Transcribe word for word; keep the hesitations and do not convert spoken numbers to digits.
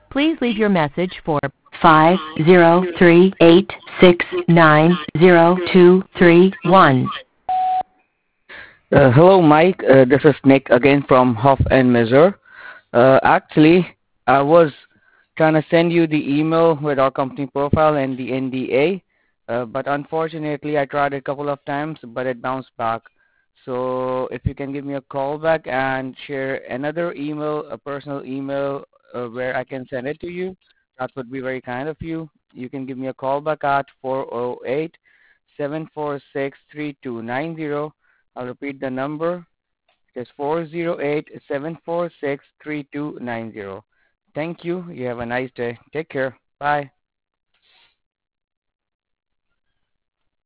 Please leave your message for five zero three eight six nine zero two three one. Uh, hello, Mike. Uh, this is Nick again from Huff and Measure. Uh, actually, I was trying to send you the email with our company profile and the N D A, uh, but unfortunately, I tried it a couple of times, but it bounced back. So if you can give me a call back and share another email, a personal email uh, where I can send it to you, that would be very kind of you. You can give me a call back at four zero eight, seven four six, three two nine zero. I'll repeat the number. It is four zero eight, seven four six, three two nine zero. Thank you. You have a nice day. Take care. Bye.